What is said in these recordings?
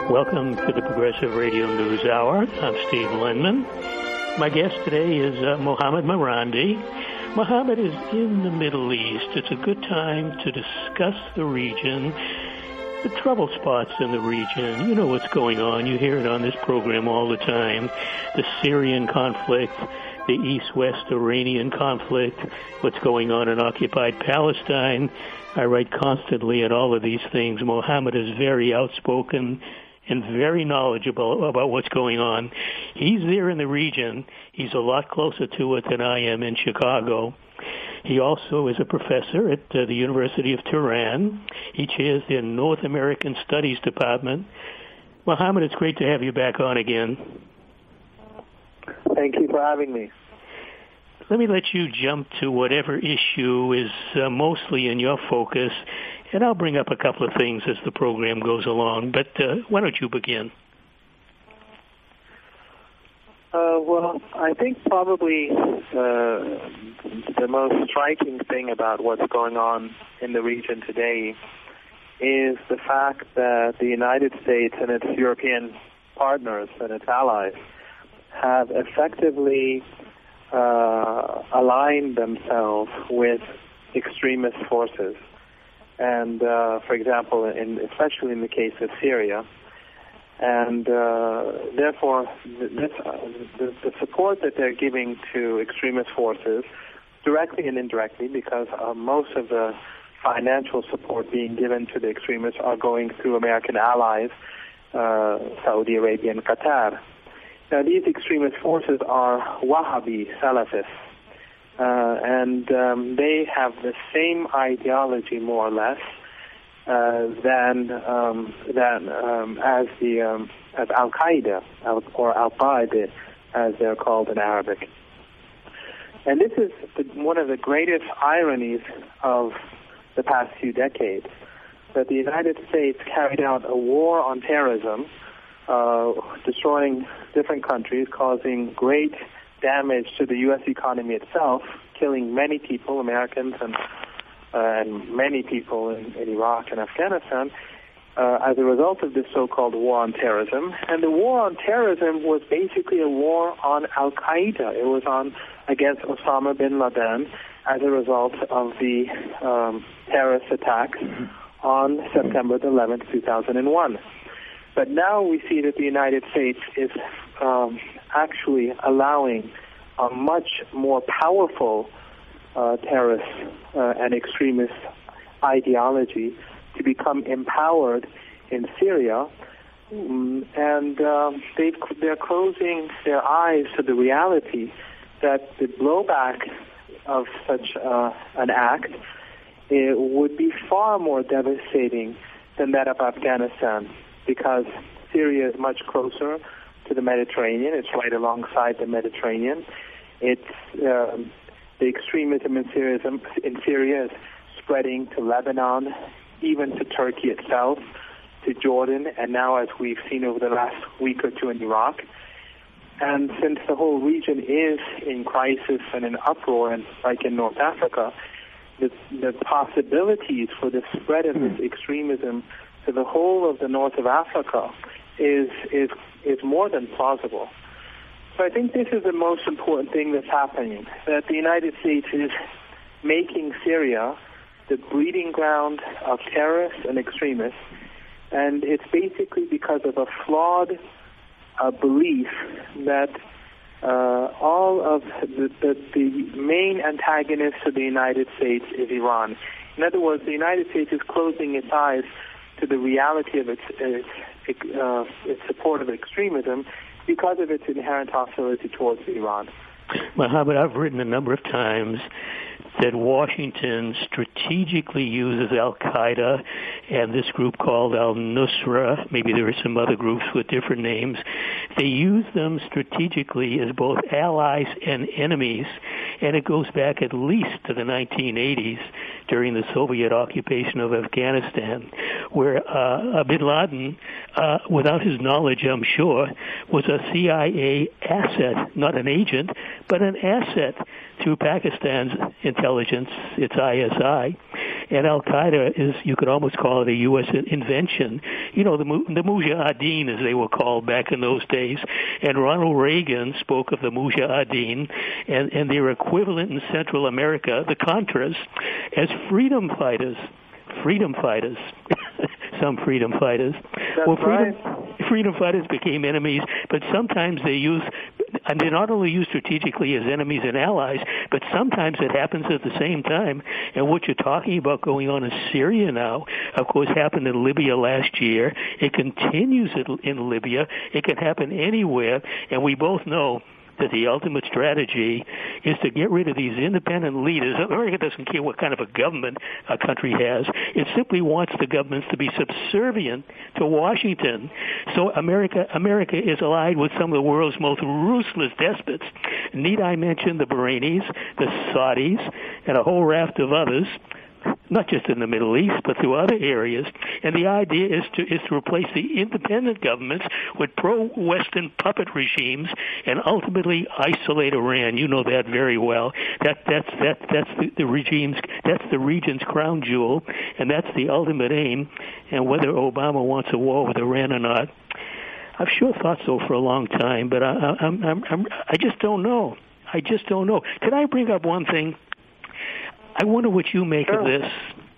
Welcome to the Progressive Radio News Hour. I'm Steve Linman. My guest today is Mohammad Marandi. Mohammad is in the Middle East. It's a good time to discuss the region, the trouble spots in the region. You know what's going on. You hear it on this program all the time. The Syrian conflict, the East-West Iranian conflict, what's going on in occupied Palestine. I write constantly on all of these things. Mohammad is very outspoken and very knowledgeable about what's going on. He's there in the region. He's a lot closer to it than I am in Chicago. He also is a professor at the University of Tehran. He chairs the North American Studies Department. Mohammad, it's great to have you back on again. Thank you for having me. Let me let you jump to whatever issue is mostly in your focus, and I'll bring up a couple of things as the program goes along. But why don't you begin? Well, I think probably the most striking thing about what's going on in the region today is the fact that the United States and its European partners and its allies have effectively aligned themselves with extremist forces. And, for example, especially in the case of Syria. And therefore, the support that they're giving to extremist forces, directly and indirectly, because most of the financial support being given to the extremists are going through American allies, Saudi Arabia and Qatar. Now, these extremist forces are Wahhabi Salafists, and they have the same ideology, more or less, as Al-Qaeda or Al-Qaeda, as they're called in Arabic. And this is one of the greatest ironies of the past few decades, that the United States carried out a war on terrorism, destroying different countries, causing great damage to the U.S. economy itself, killing many people, Americans and many people in Iraq and Afghanistan, as a result of this so-called war on terrorism. And the war on terrorism was basically a war on Al-Qaeda. It was against Osama bin Laden as a result of the terrorist attacks on September 11th, 2001. But now we see that the United States is actually allowing a much more powerful terrorist and extremist ideology to become empowered in Syria, and they're closing their eyes to the reality that the blowback of such an act would be far more devastating than that of Afghanistan, because Syria is much closer to the Mediterranean. It's right alongside the Mediterranean. It's the extremism in Syria is spreading to Lebanon, even to Turkey itself, to Jordan, and now, as we've seen over the last week or two, in Iraq. And since the whole region is in crisis and in uproar, and like in North Africa, the possibilities for the spread of this extremism to the whole of the north of Africa is more than plausible. So I think this is the most important thing that's happening, that the United States is making Syria the breeding ground of terrorists and extremists, and it's basically because of a flawed belief that all of the main antagonists of the United States is Iran. In other words, the United States is closing its eyes to the reality of its support of extremism because of its inherent hostility towards Iran. Mohammed, I've written a number of times that Washington strategically uses Al-Qaeda and this group called Al-Nusra. Maybe there are some other groups with different names. They use them strategically as both allies and enemies, and it goes back at least to the 1980s during the Soviet occupation of Afghanistan, where bin Laden, without his knowledge, I'm sure, was a CIA asset, not an agent, but an asset through Pakistan's intelligence, its ISI. And Al-Qaeda is, you could almost call it a U.S. invention. You know, the Mujahideen, as they were called back in those days. And Ronald Reagan spoke of the Mujahideen and their equivalent in Central America, the Contras, as freedom fighters. Some freedom fighters. Freedom fighters became enemies, but sometimes they're not only used strategically as enemies and allies, but sometimes it happens at the same time. And what you're talking about going on in Syria now, of course, happened in Libya last year. It continues in Libya. It can happen anywhere, and we both know that the ultimate strategy is to get rid of these independent leaders. America doesn't care what kind of a government a country has. It simply wants the governments to be subservient to Washington. So America is allied with some of the world's most ruthless despots. Need I mention the Bahrainis, the Saudis, and a whole raft of others, not just in the Middle East, but through other areas. And the idea is to replace the independent governments with pro-Western puppet regimes and ultimately isolate Iran. You know that very well. That's the region's crown jewel, and that's the ultimate aim. And whether Obama wants a war with Iran or not, I've sure thought so for a long time, but I just don't know. Could I bring up one thing? I wonder what you make of this.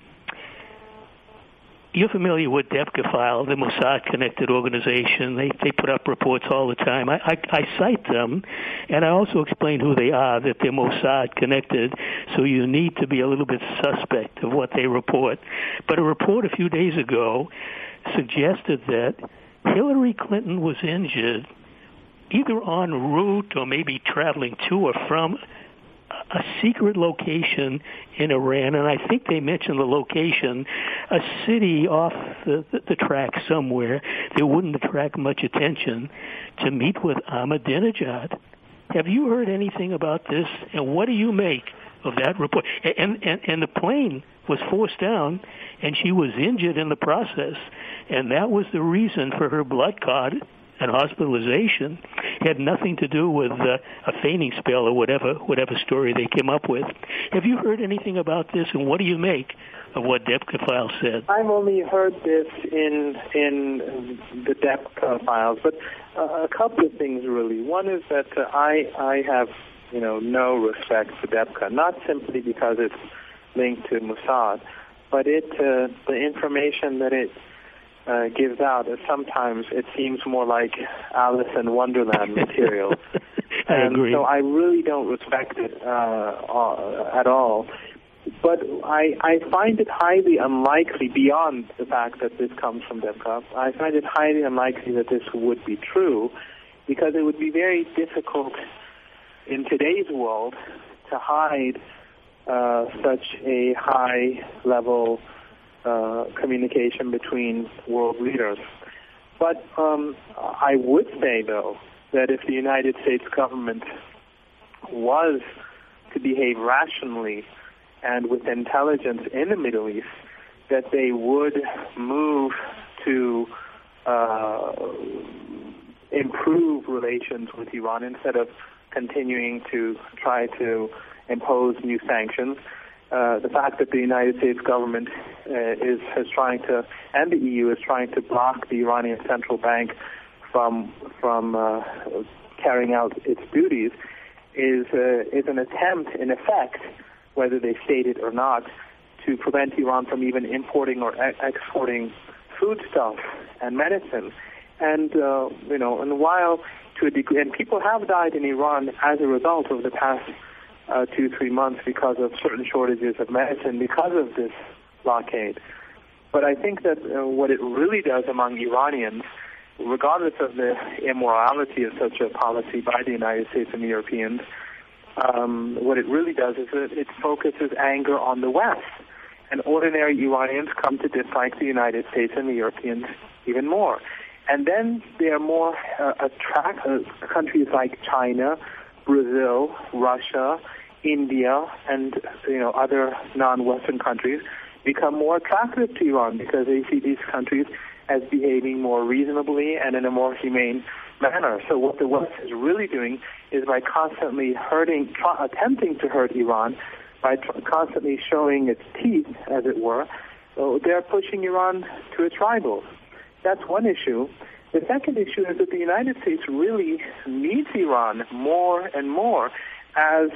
You're familiar with Debka File, the Mossad-connected organization. They put up reports all the time. I cite them, and I also explain who they are, that they're Mossad-connected, so you need to be a little bit suspect of what they report. But a report a few days ago suggested that Hillary Clinton was injured either en route or maybe traveling to or from a secret location in Iran, and I think they mentioned the location, a city off the track somewhere that wouldn't attract much attention, to meet with Ahmadinejad. Have you heard anything about this, and what do you make of that report? And the plane was forced down, and she was injured in the process, and that was the reason for her blood clot and hospitalization. It had nothing to do with a fainting spell or whatever story they came up with. Have you heard anything about this, and what do you make of what Debka File said? I've only heard this in the Debka Files, but a couple of things really. One is that I have no respect for Debka, not simply because it's linked to Mossad, but the information that it gives out, sometimes it seems more like Alice in Wonderland material. I agree. So I really don't respect it at all. But I find it highly unlikely, beyond the fact that this comes from Debka, I find it highly unlikely that this would be true, because it would be very difficult in today's world to hide such a high-level communication between world leaders. But I would say, though, that if the United States government was to behave rationally and with intelligence in the Middle East, that they would move to improve relations with Iran instead of continuing to try to impose new sanctions. The fact that the United States government is trying to, and the EU is trying to block the Iranian central bank from carrying out its duties is an attempt, in effect, whether they state it or not, to prevent Iran from even importing or exporting foodstuffs and medicine. And and while to a degree, and people have died in Iran as a result of the past 2-3 months because of certain shortages of medicine because of this blockade. But I think that what it really does among Iranians, regardless of the immorality of such a policy by the United States and the Europeans, what it really does is that it focuses anger on the West. And ordinary Iranians come to dislike the United States and the Europeans even more. And then there are more countries like China, Brazil, Russia, India, and other non-Western countries become more attractive to Iran because they see these countries as behaving more reasonably and in a more humane manner. So what the West is really doing is by constantly attempting to hurt Iran, by constantly showing its teeth, as it were, they're pushing Iran to its rivals. That's one issue. The second issue is that the United States really needs Iran more and more as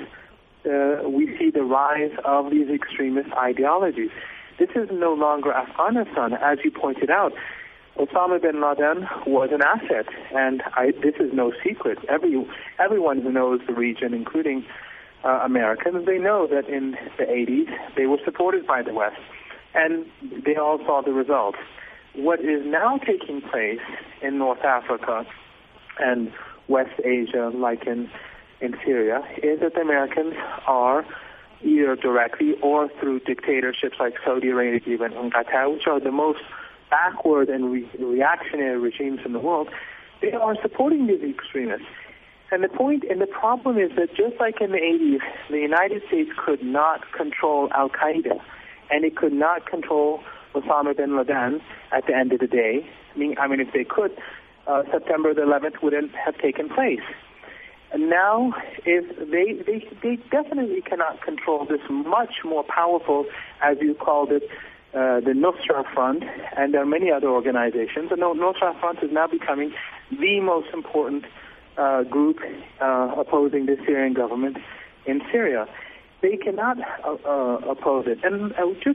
we see the rise of these extremist ideologies. This is no longer Afghanistan, as you pointed out. Osama bin Laden was an asset, and this is no secret. Everyone who knows the region, including Americans, they know that in the 80s they were supported by the West, and they all saw the results. What is now taking place in North Africa and West Asia, like in Syria, is that the Americans are either directly or through dictatorships like Saudi Arabia and Qatar, which are the most backward and reactionary regimes in the world, they are supporting these extremists. And the problem is that just like in the 80s, the United States could not control Al-Qaeda, and it could not control Osama bin Laden at the end of the day. I mean, if they could, September the 11th wouldn't have taken place. And now, if they definitely cannot control this much more powerful, as you called it, the Nusra Front, and there are many other organizations. The Nusra Front is now becoming the most important group opposing the Syrian government in Syria. They cannot oppose it, and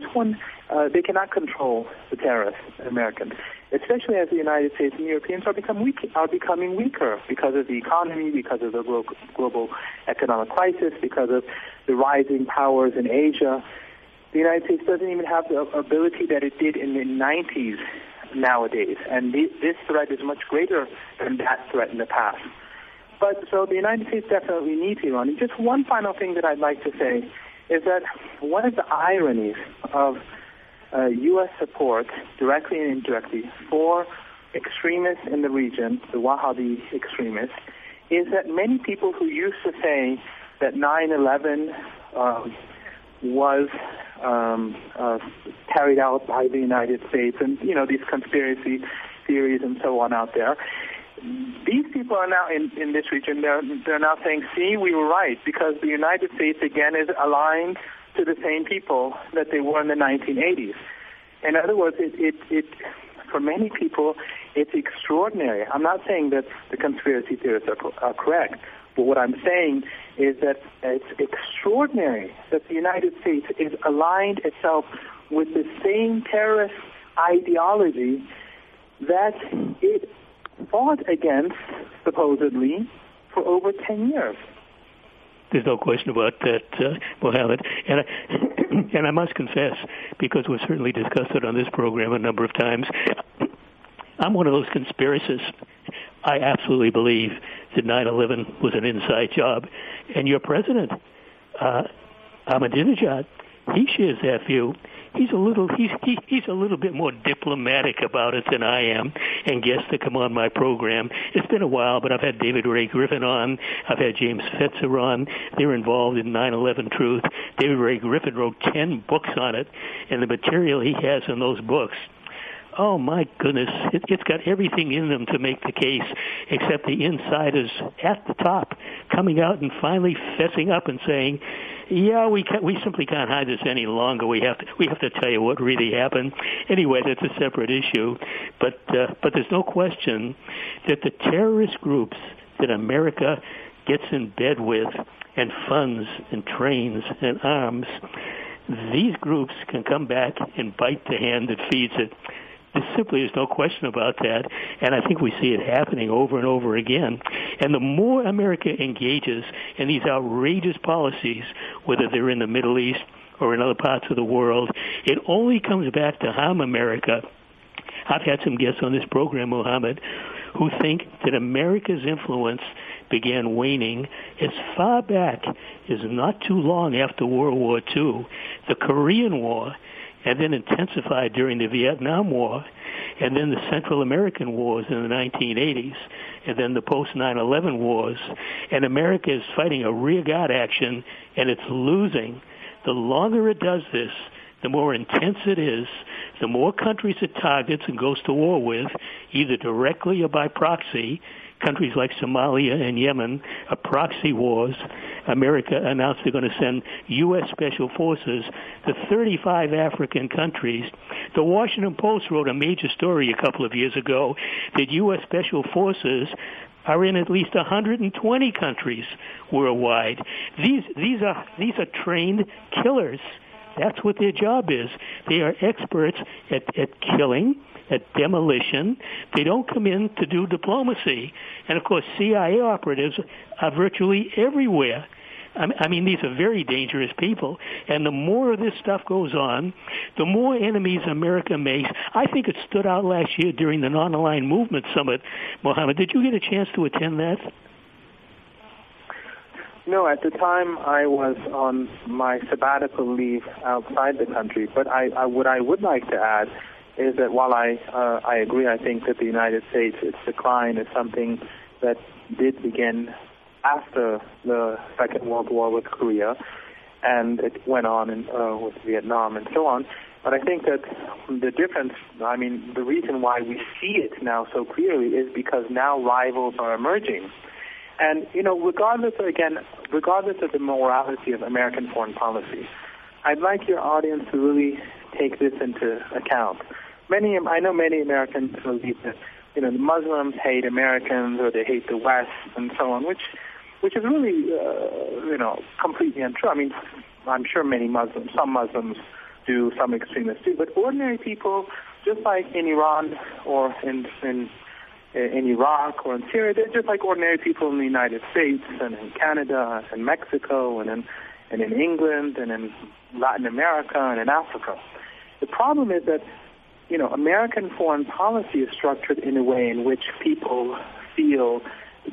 they cannot control the terrorists, the Americans, especially as the United States and Europeans are becoming weaker because of the economy, because of the global economic crisis, because of the rising powers in Asia. The United States doesn't even have the ability that it did in the 90s nowadays, and this threat is much greater than that threat in the past. But so the United States definitely needs Iran. And just one final thing that I'd like to say is that one of the ironies of U.S. support, directly and indirectly, for extremists in the region, the Wahhabi extremists, is that many people who used to say that 9/11 was carried out by the United States, and these conspiracy theories and so on out there. These people are now in this region. They're now saying, "See, we were right," because the United States again is aligned to the same people that they were in the 1980s. In other words, it for many people, it's extraordinary. I'm not saying that the conspiracy theorists are correct, but what I'm saying is that it's extraordinary that the United States is aligned itself with the same terrorist ideology that it fought against, supposedly, for over 10 years. There's no question about that, Mohammed. And I must confess, because we've certainly discussed it on this program a number of times, I'm one of those conspiracists. I absolutely believe that 9/11 was an inside job. And your president, Ahmadinejad, he shares that view. He's a little bit more diplomatic about it than I am, and gets to come on my program. It's been a while, but I've had David Ray Griffin on. I've had James Fetzer on. They're involved in 9/11 Truth. David Ray Griffin wrote 10 books on it, and the material he has in those books, oh my goodness, it's got everything in them to make the case, except the insiders at the top coming out and finally fessing up and saying, yeah, we simply can't hide this any longer. We have to tell you what really happened. Anyway, that's a separate issue. But there's no question that the terrorist groups that America gets in bed with and funds and trains and arms, these groups can come back and bite the hand that feeds it. There simply is no question about that, and I think we see it happening over and over again. And the more America engages in these outrageous policies, whether they're in the Middle East or in other parts of the world, it only comes back to harm America. I've had some guests on this program, Mohammed, who think that America's influence began waning as far back as not too long after World War II, the Korean War, and then intensified during the Vietnam War, and then the Central American Wars in the 1980s, and then the post-9/11 wars. And America is fighting a rearguard action, and it's losing. The longer it does this, the more intense it is, the more countries it targets and goes to war with, either directly or by proxy, countries like Somalia and Yemen are proxy wars. America announced they're going to send U.S. Special Forces to 35 African countries. The Washington Post wrote a major story a couple of years ago that U.S. Special Forces are in at least 120 countries worldwide. These are trained killers. That's what their job is. They are experts at killing, at demolition. They don't come in to do diplomacy. And, of course, CIA operatives are virtually everywhere. I mean, these are very dangerous people. And the more of this stuff goes on, the more enemies America makes. I think it stood out last year during the Non-Aligned Movement Summit. Mohammed, did you get a chance to attend that? No, at the time I was on my sabbatical leave outside the country. But what I would like to add is that while I agree, I think that the United States, its decline is something that did begin after the Second World War with Korea, and it went on with Vietnam and so on. But I think that the difference, I mean, the reason why we see it now so clearly is because now rivals are emerging. And, you know, regardless of the morality of American foreign policy, I'd like your audience to really take this into account. I know many Americans believe that, you know, the Muslims hate Americans or they hate the West and so on, which is really, you know, completely untrue. I mean, I'm sure some Muslims do, some extremists do, but ordinary people, just like in Iran or in Iraq or in Syria, they're just like ordinary people in the United States and in Canada and Mexico and in England and in Latin America and in Africa. The problem is that, you know, American foreign policy is structured in a way in which people feel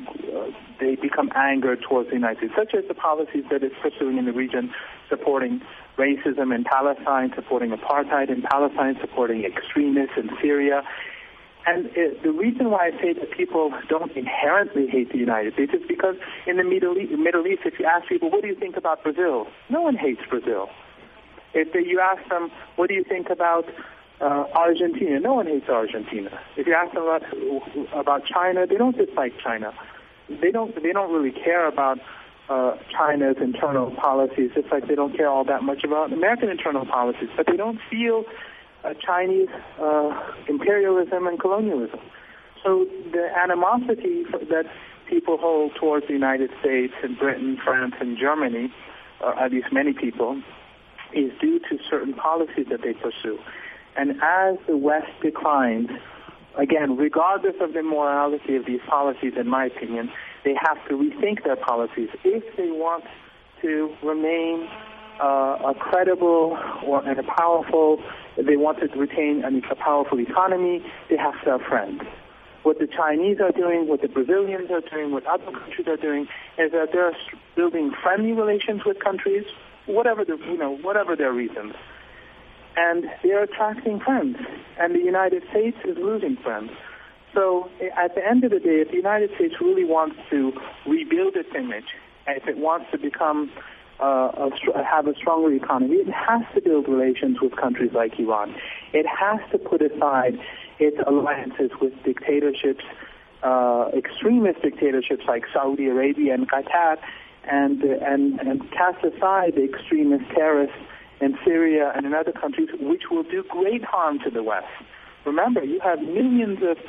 they become angered towards the United States, such as the policies that it's pursuing in the region, supporting racism in Palestine, supporting apartheid in Palestine, supporting extremists in Syria. And the reason why I say that people don't inherently hate the United States is because in the Middle East, if you ask people, what do you think about Brazil? No one hates Brazil. If you ask them, what do you think about Argentina? No one hates Argentina. If you ask them about China, they don't dislike China. They don't really care about China's internal policies, just like they don't care all that much about American internal policies. But they don't feel Chinese imperialism and colonialism. So the animosity that people hold towards the United States and Britain, France, and Germany, or at least many people, is due to certain policies that they pursue. And as the West declines, again, regardless of the morality of these policies, in my opinion, they have to rethink their policies. If they want to remain a credible and a powerful, they want to retain a powerful economy, they have to have friends. What the Chinese are doing, what the Brazilians are doing, what other countries are doing, is that they're building friendly relations with countries, whatever their reasons. And they're attracting friends, and the United States is losing friends. So at the end of the day, if the United States really wants to rebuild its image, and if it wants to become have a stronger economy, it has to build relations with countries like Iran. It has to put aside its alliances with dictatorships, extremist dictatorships like Saudi Arabia and Qatar, and cast aside the extremist terrorists in Syria and in other countries, which will do great harm to the West. Remember, you have millions of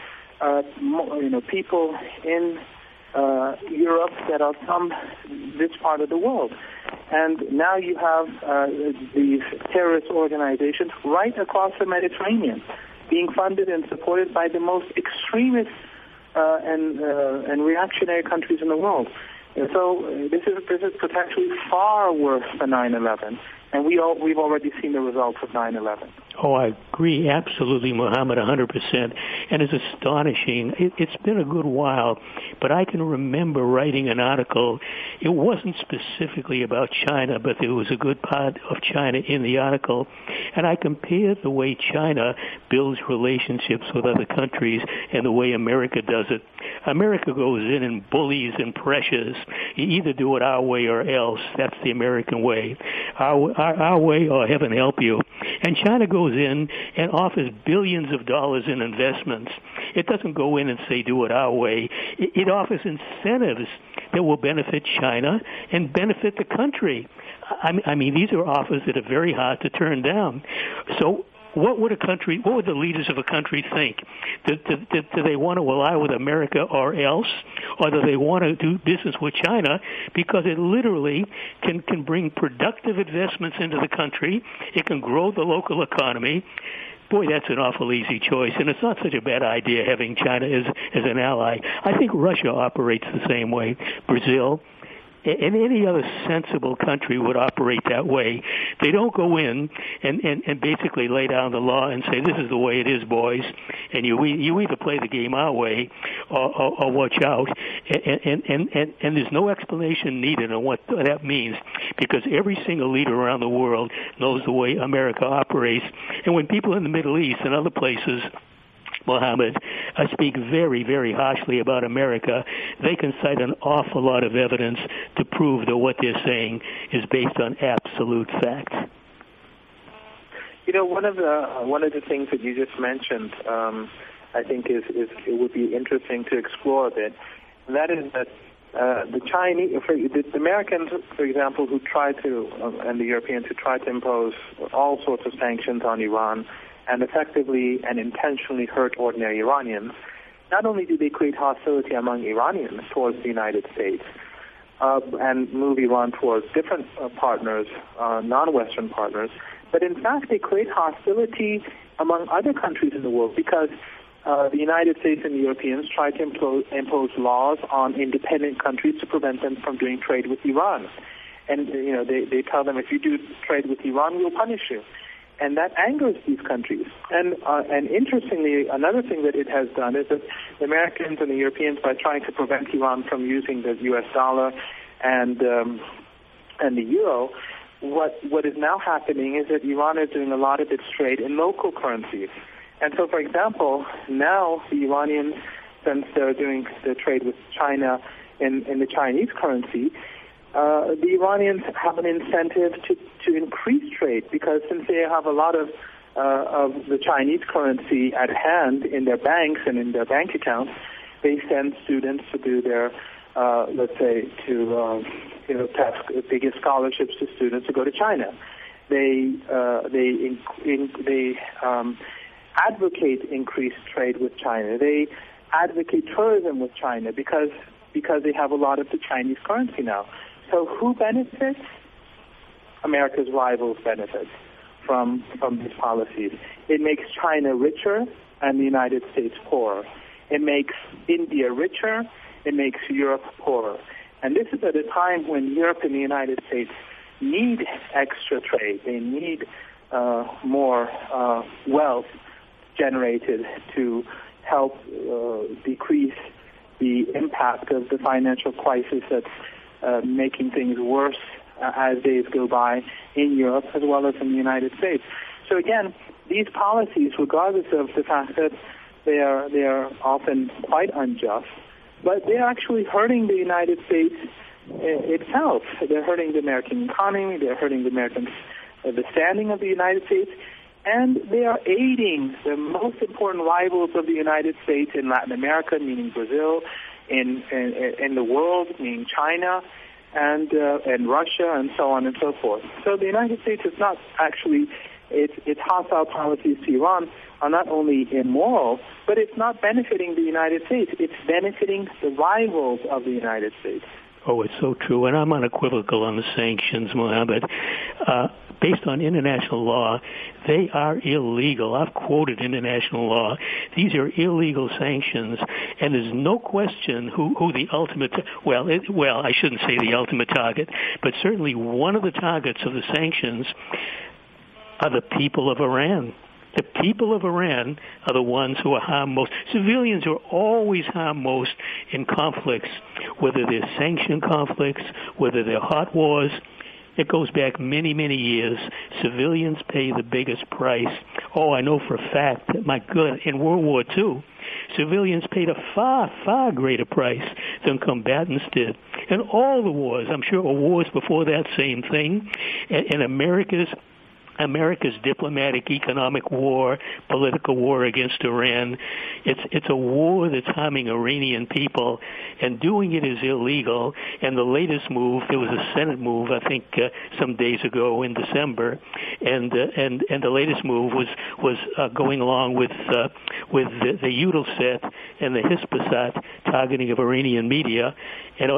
people in Europe that are from this part of the world. And now you have these terrorist organizations right across the Mediterranean being funded and supported by the most extremist and reactionary countries in the world. And so this is potentially far worse than 9/11. And we've already seen the results of 9/11. Oh, I agree absolutely, Mohammed, 100%. And it's astonishing. It's been a good while, but I can remember writing an article. It wasn't specifically about China, but there was a good part of China in the article. And I compared the way China builds relationships with other countries and the way America does it. America goes in and bullies and pressures. You either do it our way or else. That's the American way. Our way, or heaven help you. And China goes in and offers billions of dollars in investments. It doesn't go in and say, do it our way. It offers incentives that will benefit China and benefit the country. I mean, these are offers that are very hard to turn down. So what would the leaders of a country think? Do they want to ally with America or else? Or do they want to do business with China because it literally can bring productive investments into the country? It can grow the local economy. Boy, that's an awful easy choice, and it's not such a bad idea having China as an ally. I think Russia operates the same way. Brazil, and any other sensible country would operate that way. They don't go in and basically lay down the law and say, this is the way it is, boys, and you either play the game our way or watch out. And there's no explanation needed on what that means, because every single leader around the world knows the way America operates. And when people in the Middle East and other places, Mohammed, speak very, very harshly about America, they can cite an awful lot of evidence to prove that what they're saying is based on absolute fact. You know, one of the things that you just mentioned, I think it would be interesting to explore a bit. And that is that the Chinese, the Americans, for example, who try to, and the Europeans who try to impose all sorts of sanctions on Iran, and effectively and intentionally hurt ordinary Iranians, not only do they create hostility among Iranians towards the United States and move Iran towards different partners, non-Western partners, but in fact they create hostility among other countries in the world, because the United States and the Europeans try to impose laws on independent countries to prevent them from doing trade with Iran. And you know, they tell them, if you do trade with Iran, we'll punish you. And that angers these countries. And interestingly, another thing that it has done is that the Americans and the Europeans, by trying to prevent Iran from using the U.S. dollar and the euro, what is now happening is that Iran is doing a lot of its trade in local currencies. And so, for example, now the Iranians, since they're doing the trade with China in the Chinese currency, the Iranians have an incentive to increase trade, because since they have a lot of the Chinese currency at hand in their banks and in their bank accounts, they send students to do their, let's say, to give scholarships to students to go to China. They advocate increased trade with China. They advocate tourism with China because they have a lot of the Chinese currency now. So who benefits? America's rivals benefit from these policies. It makes China richer and the United States poorer. It makes India richer. It makes Europe poorer. And this is at a time when Europe and the United States need extra trade. They need more wealth generated to help decrease the impact of the financial crisis that's making things worse as days go by in Europe as well as in the United States. So again, these policies, regardless of the fact that they are often quite unjust, but they're actually hurting the United States itself. They're hurting the American economy. They're hurting the standing of the United States, and they are aiding the most important rivals of the United States in Latin America, meaning Brazil, in the world, meaning China, and Russia, and so on and so forth. So the United States is not actually, its hostile policies to Iran are not only immoral, but it's not benefiting the United States. It's benefiting the rivals of the United States. Oh, it's so true, and I'm unequivocal on the sanctions, Mohammed. Based on international law, they are illegal. I've quoted international law. These are illegal sanctions, and there's no question who the ultimate, I shouldn't say the ultimate target, but certainly one of the targets of the sanctions are the people of Iran. The people of Iran are the ones who are harmed most. Civilians are always harmed most in conflicts, whether they're sanctioned conflicts, whether they're hot wars. It goes back many, many years. Civilians pay the biggest price. Oh, I know for a fact that, in World War II, Civilians paid a far, far greater price than combatants did. And all the wars, I'm sure wars before that, same thing. And America's diplomatic, economic war, political war against Iran. It's a war that's harming Iranian people, and doing it is illegal. And the latest move, there was a Senate move, I think, some days ago in December, and the latest move was going along with the Eutelsat and the Hispasat targeting of Iranian media, and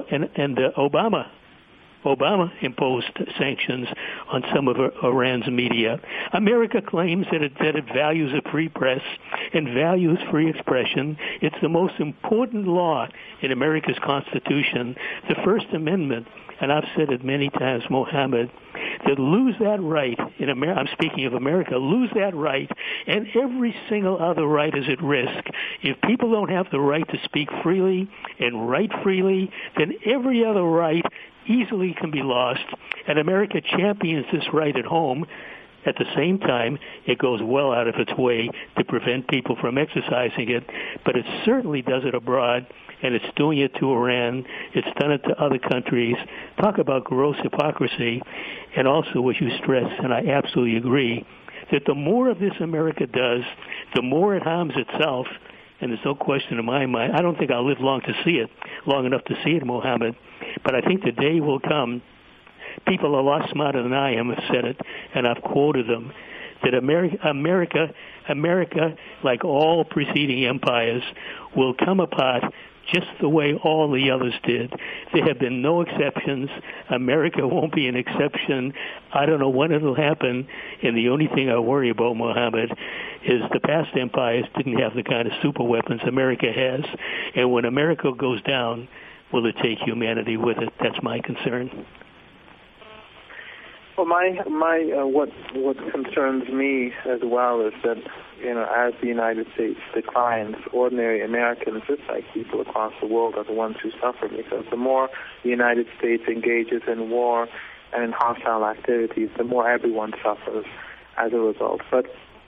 Obama imposed sanctions on some of Iran's media. America claims that it values a free press and values free expression. It's the most important law in America's Constitution, the First Amendment. And I've said it many times, Mohammed, that lose that right in America, I'm speaking of America, lose that right, and every single other right is at risk. If people don't have the right to speak freely and write freely, then every other right easily can be lost, and America champions this right at home. At the same time, it goes well out of its way to prevent people from exercising it, but it certainly does it abroad, and it's doing it to Iran. It's done it to other countries. Talk about gross hypocrisy, and also what you stress, and I absolutely agree, that the more of this America does, the more it harms itself. And there's no question in my mind. I don't think I'll live long enough to see it, Mohammed. But I think the day will come. People a lot smarter than I am have said it, and I've quoted them, that America, like all preceding empires, will come apart just the way all the others did. There have been no exceptions. America won't be an exception. I don't know when it'll happen, and the only thing I worry about, Mohammed, is the past empires didn't have the kind of super weapons America has, and when America goes down, will it take humanity with it? That's my concern. Well, what concerns me as well is that, as the United States declines, ordinary Americans, just like people across the world, are the ones who suffer, because the more the United States engages in war and in hostile activities, the more everyone suffers as a result. But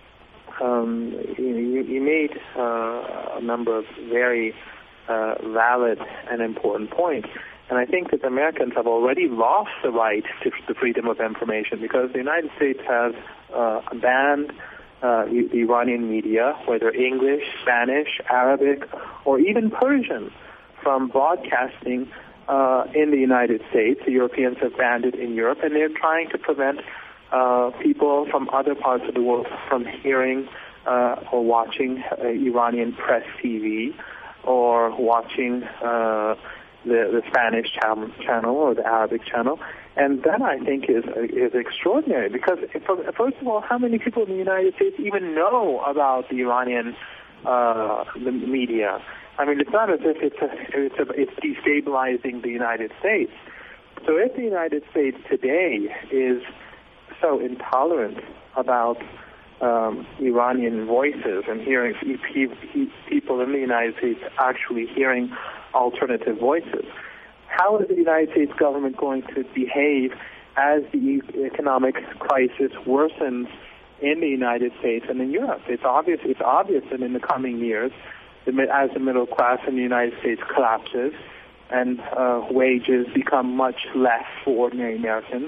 you made a number of very valid and important points. And I think that Americans have already lost the right to the freedom of information, because the United States has banned the Iranian media, whether English, Spanish, Arabic, or even Persian, from broadcasting in the United States. The Europeans have banned it in Europe, and they're trying to prevent people from other parts of the world from hearing or watching Iranian press TV, or watching the Spanish channel or the Arabic channel. And that, I think, is extraordinary, because, first of all, how many people in the United States even know about the Iranian the media? I mean, it's not as if it's destabilizing the United States. So if the United States today is so intolerant about Iranian voices and hearing people in the United States actually hearing alternative voices, how is the United States government going to behave as the economic crisis worsens in the United States and in Europe? It's obvious that in the coming years, as the middle class in the United States collapses and wages become much less for ordinary Americans,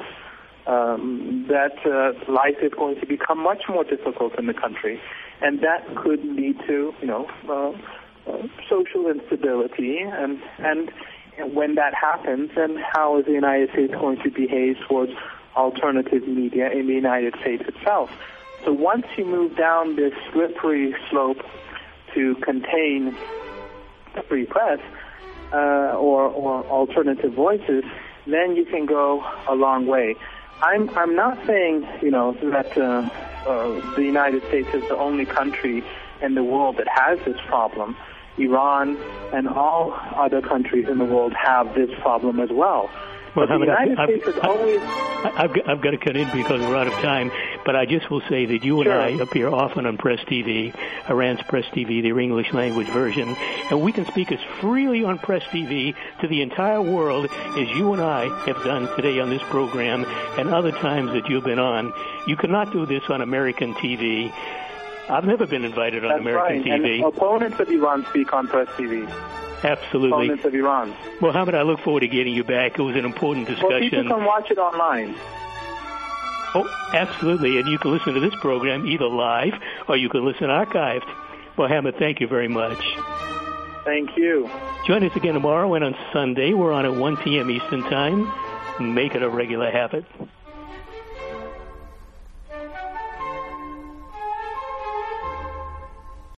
that life is going to become much more difficult in the country, and that could lead to, social instability. And when that happens, then how is the United States going to behave towards alternative media in the United States itself? So once you move down this slippery slope to contain the free press or alternative voices, then you can go a long way. I'm not saying, that the United States is the only country in the world that has this problem. Iran and all other countries in the world have this problem as well. Well, the United States is always... I've got to cut in because we're out of time, but I just will say that you and I appear often on Press TV, Iran's Press TV, their English language version, and we can speak as freely on Press TV to the entire world as you and I have done today on this program and other times that you've been on. You cannot do this on American TV. I've never been invited on That's American right. TV. And opponents of Iran speak on Press TV. Absolutely. Opponents of Iran. Mohammed, I look forward to getting you back. It was an important discussion. Well, people can watch it online. Oh, absolutely. And you can listen to this program either live or you can listen archived. Mohammed, thank you very much. Thank you. Join us again tomorrow and on Sunday. We're on at 1 p.m. Eastern Time. Make it a regular habit.